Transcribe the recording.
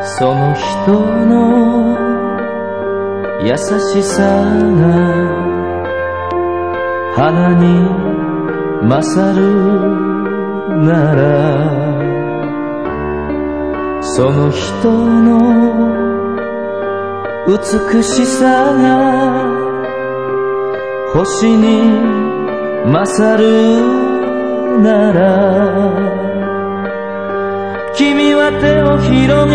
その人の優しさが花に勝るなら、その人の美しさが星に勝るなら、君は手を広げ